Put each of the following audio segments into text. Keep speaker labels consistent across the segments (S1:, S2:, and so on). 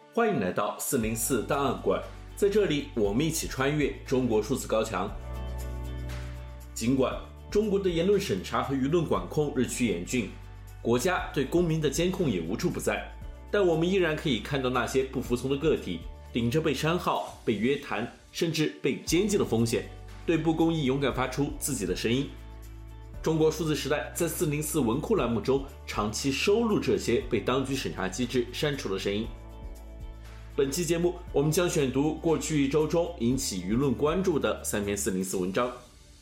S1: 欢迎来到404档案馆，在这里我们一起穿越中国数字高墙。尽管中国的言论审查和舆论管控日趋严峻，国家对公民的监控也无处不在，但我们依然可以看到那些不服从的个体顶着被删号、被约谈甚至被监禁的风险，对不公义勇敢发出自己的声音。中国数字时代在404文库栏目中长期收录这些被当局审查机制删除的声音。本期节目我们将选读过去一周中引起舆论关注的3篇404文章。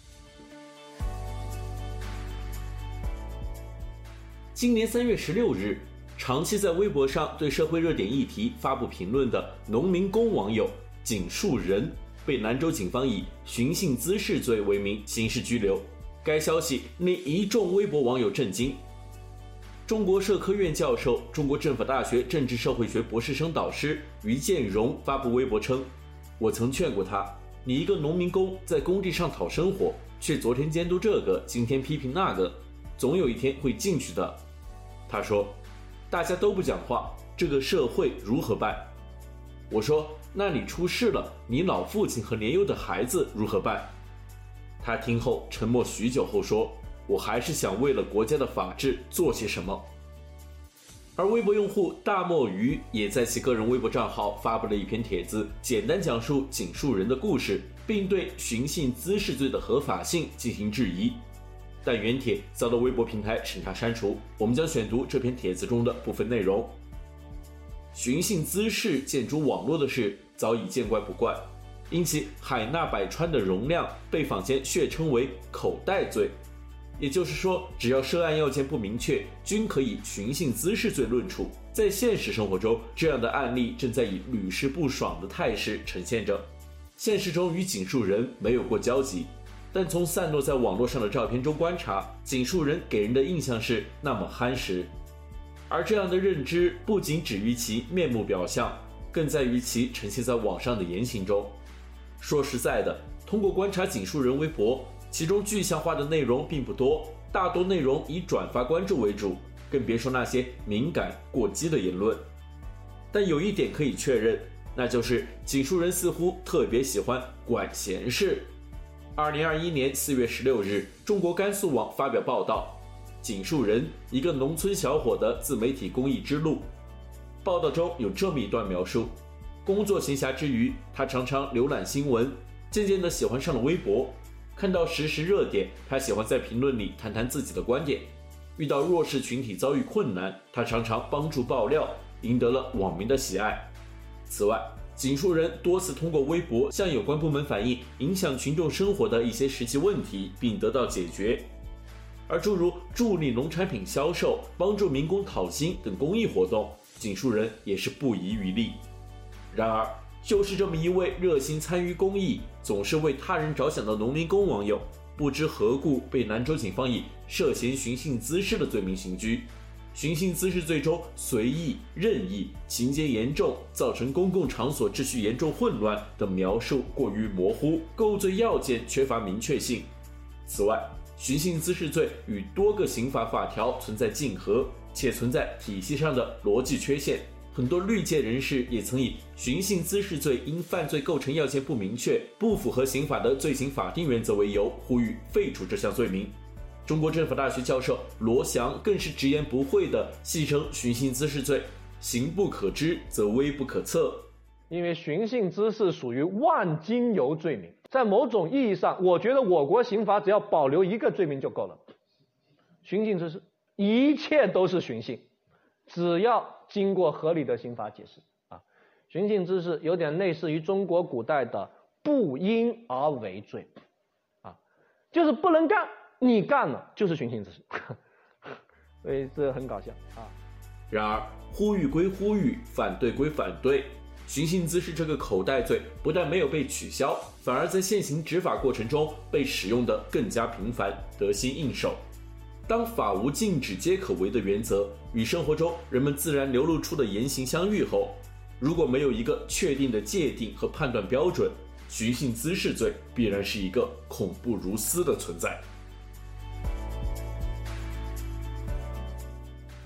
S1: 今年3月16日，长期在微博上对社会热点议题发布评论的农民工网友井树人被兰州警方以寻衅滋事罪为名刑事拘留。该消息令一众微博网友震惊。中国社科院教授、中国政法大学政治社会学博士生导师于建荣发布微博称，我曾劝过他，你一个农民工在工地上讨生活，却昨天监督这个，今天批评那个，总有一天会进去的。他说，大家都不讲话，这个社会如何办？我说，那你出事了，你老父亲和年幼的孩子如何办？他听后沉默许久后说，我还是想为了国家的法治做些什么。而微博用户大墨鱼也在其个人微博账号发布了一篇帖子，简单讲述井树人的故事，并对寻衅滋事罪的合法性进行质疑，但原帖遭到微博平台审查删除。我们将选读这篇帖子中的部分内容。寻衅滋事见诸网络的事早已见怪不怪，因其海纳百川的容量被坊间血称为口袋罪，也就是说，只要涉案要件不明确，均可以寻衅滋事罪论处。在现实生活中，这样的案例正在以屡试不爽的态势呈现着。现实中与井树人没有过交集，但从散落在网络上的照片中观察，井树人给人的印象是那么憨实。而这样的认知不仅止于其面目表象，更在于其呈现在网上的言行中。说实在的，通过观察井树人微博，其中具象化的内容并不多，大多内容以转发关注为主，更别说那些敏感过激的言论。但有一点可以确认，那就是井树人似乎特别喜欢管闲事。2021年4月16日，中国甘肃网发表报道，井树人，一个农村小伙的自媒体公益之路。报道中有这么一段描述，工作闲暇之余，他常常浏览新闻，渐渐地喜欢上了微博。看到时事热点，他喜欢在评论里谈谈自己的观点。遇到弱势群体遭遇困难，他常常帮助爆料，赢得了网民的喜爱。此外，井树人多次通过微博向有关部门反映影响群众生活的一些实际问题，并得到解决。而诸如助力农产品销售、帮助民工讨薪等公益活动，井树人也是不遗余力。然而，就是这么一位热心参与公益、总是为他人着想的农民工网友，不知何故被兰州警方以涉嫌寻衅滋事的罪名刑拘。寻衅滋事罪中随意、任意、情节严重、造成公共场所秩序严重混乱等描述过于模糊，构罪要件缺乏明确性。此外，寻衅滋事罪与多个刑法法条存在竞合，且存在体系上的逻辑缺陷。很多律界人士也曾以寻衅滋事罪因犯罪构成要件不明确，不符合刑法的罪行法定原则为由，呼吁废除这项罪名。中国政法大学教授罗翔更是直言不讳地戏称寻衅滋事罪，刑不可知则微不可测。
S2: 因为寻衅滋事属于万金油罪名，在某种意义上，我觉得我国刑法只要保留一个罪名就够了。寻衅滋事，一切都是寻衅，只要经过合理的刑法解释啊。寻衅滋事有点类似于中国古代的不因而为罪啊，就是不能干，你干了就是寻衅滋事，所以这很搞笑啊。
S1: 然而，呼吁归呼吁，反对归反对，寻衅滋事这个口袋罪不但没有被取消，反而在现行执法过程中被使用得更加频繁，得心应手。当法无禁止皆可为的原则与生活中人们自然流露出的言行相遇后，如果没有一个确定的界定和判断标准，寻衅滋事罪必然是一个恐怖如斯的存在。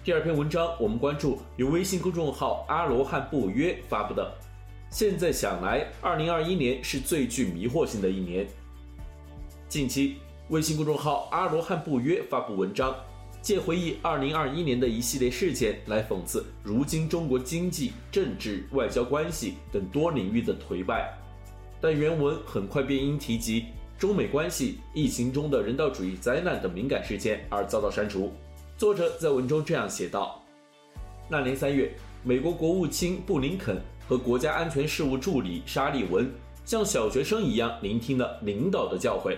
S1: 第二篇文章我们关注由微信公众号阿罗汉不约发布的，现在想来2021年是最具迷惑性的一年。近期微信公众号阿罗汉不约发布文章，借回忆2021年的一系列事件来讽刺如今中国经济、政治、外交关系等多领域的颓败，但原文很快便因提及中美关系、疫情中的人道主义灾难等敏感事件而遭到删除。作者在文中这样写道：那年3月，美国国务卿布林肯和国家安全事务助理沙利文像小学生一样聆听了领导的教诲。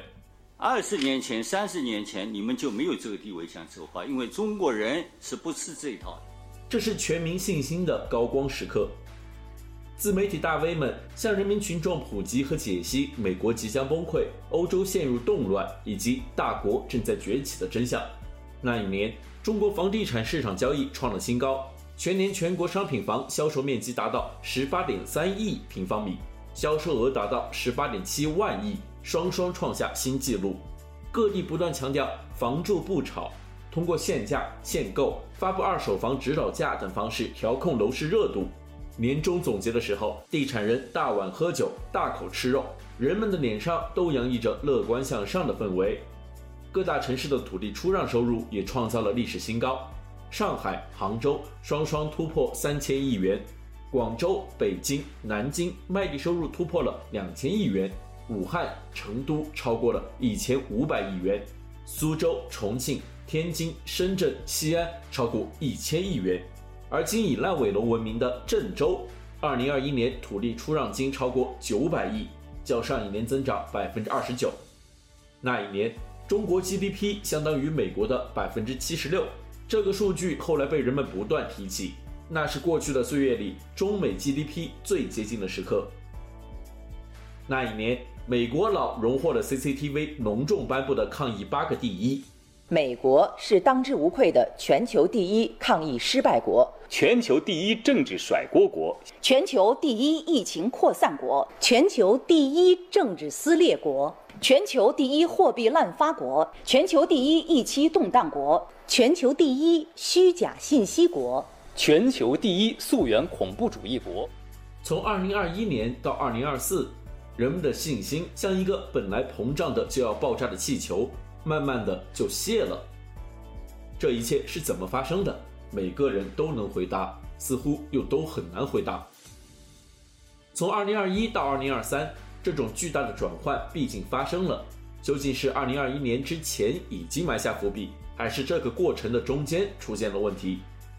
S3: 20年前、30年前，你们就没有这个地位讲这个话，因为中国人是不吃这一套的。
S1: 这是全民信心的高光时刻。自媒体大 V 们向人民群众普及和解析美国即将崩溃、欧洲陷入动乱以及大国正在崛起的真相。那一年，中国房地产市场交易创了新高，全年全国商品房销售面积达到 18.3 亿平方米，销售额达到 18.7 万亿，双双创下新纪录。各地不断强调房住不炒，通过限价、限购、发布二手房指导价等方式调控楼市热度。年终总结的时候，地产人大碗喝酒，大口吃肉，人们的脸上都洋溢着乐观向上的氛围。各大城市的土地出让收入也创造了历史新高，上海、杭州双双突破3000亿元，广州、北京、南京卖地收入突破了2000亿元，武汉、成都超过了1500亿元，苏州、重庆、天津、深圳、西安超过1000亿元。而今以烂尾楼闻名的郑州，2021年土地出让金超过900亿，较上一年增长29%。那一年，中国 GDP 相当于美国的76%，这个数据后来被人们不断提起，那是过去的岁月里中美 GDP 最接近的时刻。那一年，美国佬荣获了 CCTV 隆重颁布的抗疫8个第一。
S4: 美国是当之无愧的全球第一抗疫失败国，
S5: 全球第一政治甩锅国，
S4: 全球第一疫情扩散国，全球第一政治撕裂国，全球第一货币滥发国，全球第一疫期动荡国，全球第一虚假信息国，
S5: 全球第一溯源恐怖主义国。
S1: 从2021年到2024，人们的信心像一个本来膨胀的就要爆炸的气球，慢慢的就泄了。这一切是怎么发生的？每个人都能回答，似乎又都很难回答。从2021到2023，这种巨大的转换毕竟发生了，究竟是2021年之前已经埋下伏笔，还是这个过程的中间出现了问题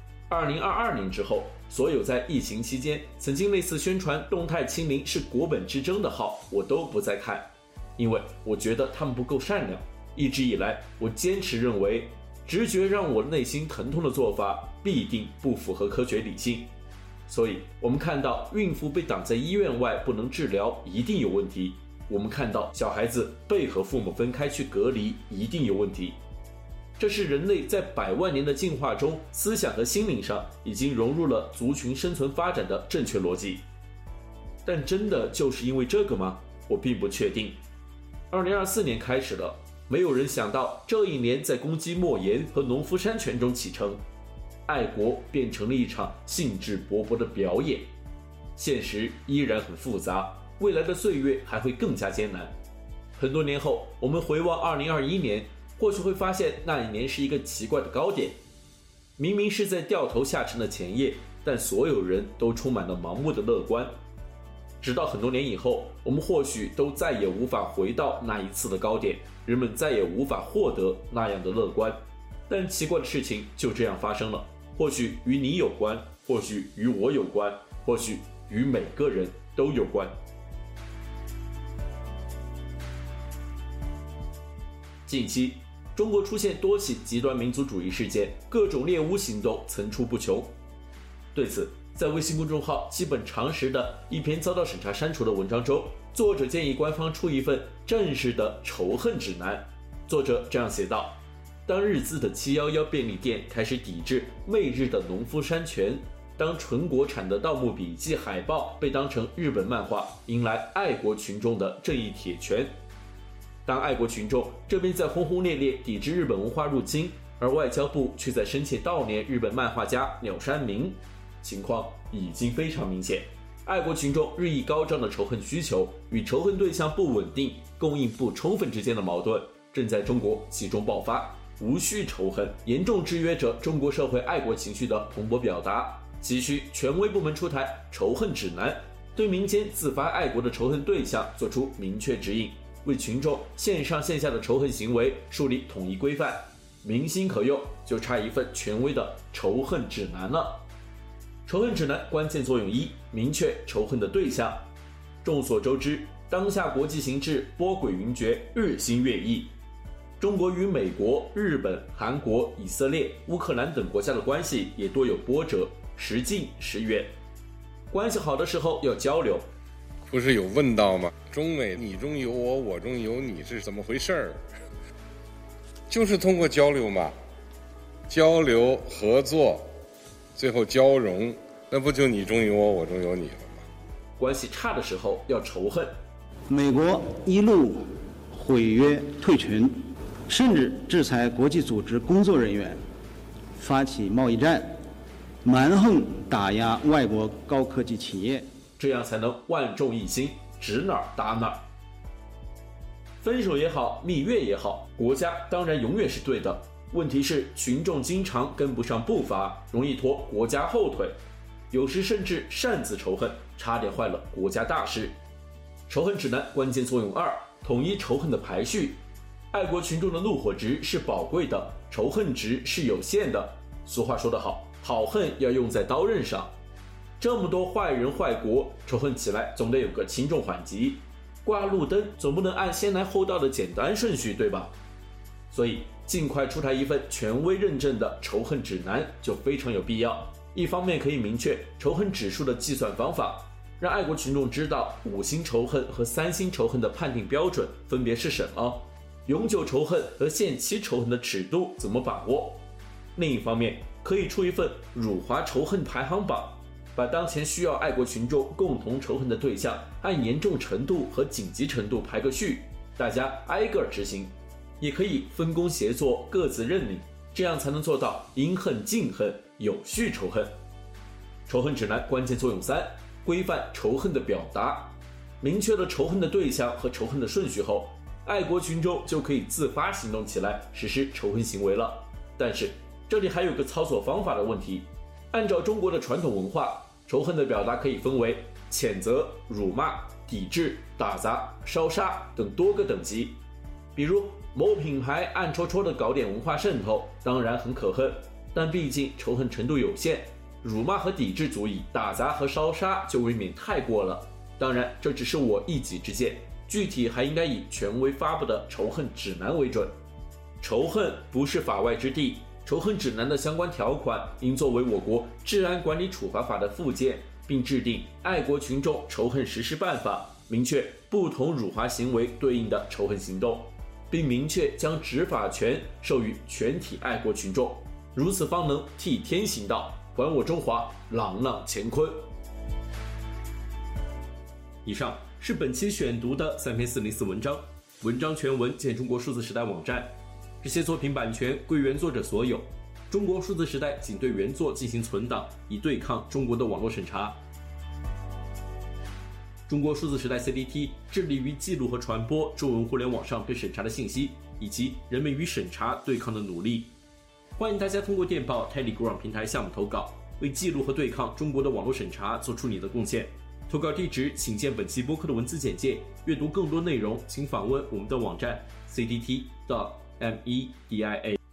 S1: ？2022年之后，所有在疫情期间曾经类似宣传动态清零是国本之争的号，我都不再看，因为我觉得他们不够善良。一直以来，我坚持认为，直觉让我内心疼痛的做法必定不符合科学理性。所以，我们看到孕妇被挡在医院外不能治疗，一定有问题；我们看到小孩子被和父母分开去隔离，一定有问题。这是人类在100万年的进化中，思想和心灵上已经融入了族群生存发展的正确逻辑。但真的就是因为这个吗？我并不确定。2024年开始了，没有人想到这一年在攻击莫言和农夫山泉中启程，爱国变成了一场兴致勃勃的表演。现实依然很复杂，未来的岁月还会更加艰难。很多年后，我们回望2021年，或许会发现那一年是一个奇怪的高点。明明是在掉头下沉的前夜，但所有人都充满了盲目的乐观。直到很多年以后，我们或许都再也无法回到那一次的高点，人们再也无法获得那样的乐观。但奇怪的事情就这样发生了，或许与你有关，或许与我有关，或许与每个人都有关。近期，中国出现多起极端民族主义事件，各种猎巫行动层出不穷。对此，在微信公众号基本常识的一篇遭到审查删除的文章中，作者建议官方出一份正式的仇恨指南。作者这样写道：当日资的711便利店开始抵制媚日的农夫山泉，当纯国产的盗墓笔记海报被当成日本漫画，迎来爱国群众的正义铁拳。当爱国群众这边在轰轰烈烈抵制日本文化入侵， 而外交部却在深切悼念日本漫画家鸟山明，情况已经非常明显。爱国群众日益高涨的仇恨需求与仇恨对象不稳定、供应不充分之间的矛盾正在中国集中爆发，无序仇恨严重制约着中国社会爱国情绪的蓬勃表达。急需权威部门出台仇恨指南，对民间自发爱国的仇恨对象做出明确指引，为群众线上线下的仇恨行为树立统一规范。民心可用，就差一份权威的仇恨指南了。仇恨指南关键作用一：明确仇恨的对象。众所周知，当下国际形势波诡云谲，日新月异。中国与美国、日本、韩国、以色列、乌克兰等国家的关系也多有波折，时近时远。关系好的时候要交流，
S6: 不是有问到吗？中美你中有我，我中有你是怎么回事儿？就是通过交流嘛，交流合作，最后交融，那不就你中有我，我中有你了吗？
S1: 关系差的时候要仇恨。
S7: 美国一路毁约退群，甚至制裁国际组织工作人员，发起贸易战，蛮横打压外国高科技企业，
S1: 这样才能万众一心，指哪儿打哪儿。分手也好，蜜月也好，国家当然永远是对的。问题是群众经常跟不上步伐，容易拖国家后腿，有时甚至擅自仇恨，差点坏了国家大事。仇恨指南关键作用二：统一仇恨的排序。爱国群众的怒火值是宝贵的，仇恨值是有限的。俗话说得好，好恨要用在刀刃上。这么多坏人坏国，仇恨起来总得有个轻重缓急。挂路灯总不能按先来后到的简单顺序，对吧？所以尽快出台一份权威认证的仇恨指南就非常有必要。一方面可以明确仇恨指数的计算方法，让爱国群众知道5星仇恨和3星仇恨的判定标准分别是什么，永久仇恨和限期仇恨的尺度怎么把握。另一方面可以出一份辱华仇恨排行榜，把当前需要爱国群众共同仇恨的对象按严重程度和紧急程度排个序，大家挨个执行。也可以分工协作，各自认领，这样才能做到因恨尽恨，有序仇恨。仇恨指南关键作用三：规范仇恨的表达。明确了仇恨的对象和仇恨的顺序后，爱国群众就可以自发行动起来，实施仇恨行为了。但是这里还有个操作方法的问题。按照中国的传统文化，仇恨的表达可以分为谴责、辱骂、抵制、打砸、烧杀等多个等级。比如某品牌暗戳戳的搞点文化渗透，当然很可恨，但毕竟仇恨程度有限，辱骂和抵制足以，打砸和烧杀就未免太过了。当然这只是我一己之见，具体还应该以权威发布的仇恨指南为准。仇恨不是法外之地，仇恨指南的相关条款应作为我国治安管理处罚法的附件，并制定爱国群众仇恨实施办法，明确不同辱华行为对应的仇恨行动，并明确将执法权授予全体爱国群众，如此方能替天行道，还我中华朗朗乾坤。以上是本期选读的3篇404文章，文章全文见中国数字时代网站。这些作品版权归原作者所有，中国数字时代仅对原作进行存档，以对抗中国的网络审查。中国数字时代 CDT 致力于记录和传播中文互联网上被审查的信息，以及人们与审查对抗的努力。欢迎大家通过电报 Telegram 平台项目投稿，为记录和对抗中国的网络审查做出你的贡献。投稿地址请见本期播客的文字简介。阅读更多内容，请访问我们的网站 cdt.media